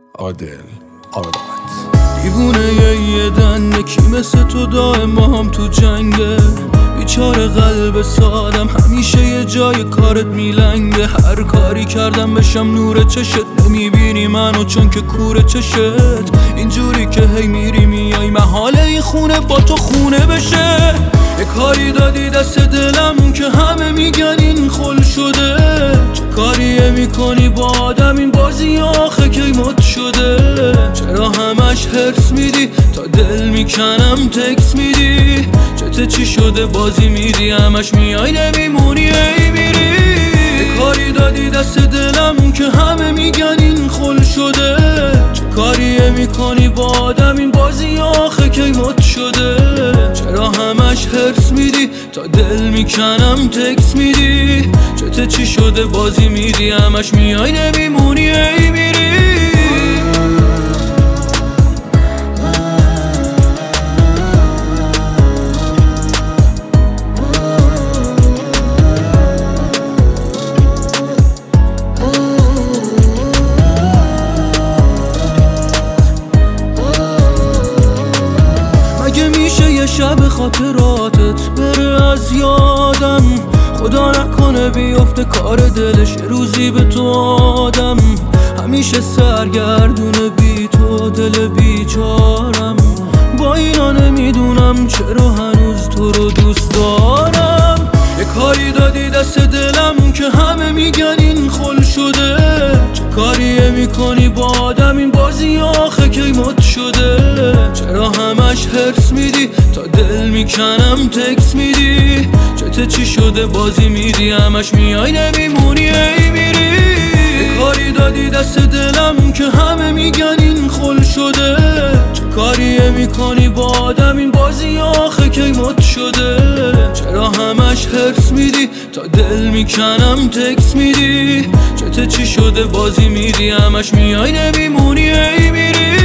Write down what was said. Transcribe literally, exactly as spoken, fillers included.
عادل آراد. دیوونه یه دنده کی مثل تو دائم با هم تو جنگه، بیچاره قلب سادم همیشه یه جای کارت میلنگه. هر کاری کردم بشم نور چشت، نمیبینی منو چون که کور چشت. اینجوری که هی میری میای محاله این خونه با تو خونه بشه. یه کاری دادی دست دلم که همه میگن این خل شده. چه کاریه میکنی با آدم این بازی آخه کی مد شده. چرا همش هرس میدی تا دل میکنم تکس میدی. چته چی شده بازی میدی همش میای نمیمونی ای میری. یه کاری دادی دست دلم که همه میگن این خل شده. چه کاریه میکنی با آدم این بازی آخه کی مد شده. چرا همش هرس میدی تا دل میکنم تکس میدی. چته چی شده بازی میدی همش میای نمیمونی ای میری. مگه میشه یه شب خاطراتت بره از یادم؟ خدا نکنه بیفته کار دلش یه روزی به تو آدم. همیشه سرگردونه بی تو دل بیچارم. با اینا نمیدونم چرا هنوز تو رو دوست دارم. یه کاری دادی دست دلم که همه میگن این خل شده. چه کاریه میکنی با آدم این بازی آخه کی مد شده. چرا همش هرس میدی تا دل میکنم تکس میدی. چته چی شده بازی میدی همش میای نمیمونی ای میری. یه کاری دادی دست دلم که همه میگن این خل شده. چه کاریه میکنی با آدم این بازی آخه کی مد شده. چرا همش هرس میدی تا دل میکنم تکس میدی. چته چی شده بازی میدی همش میای نمیمونی ای میری.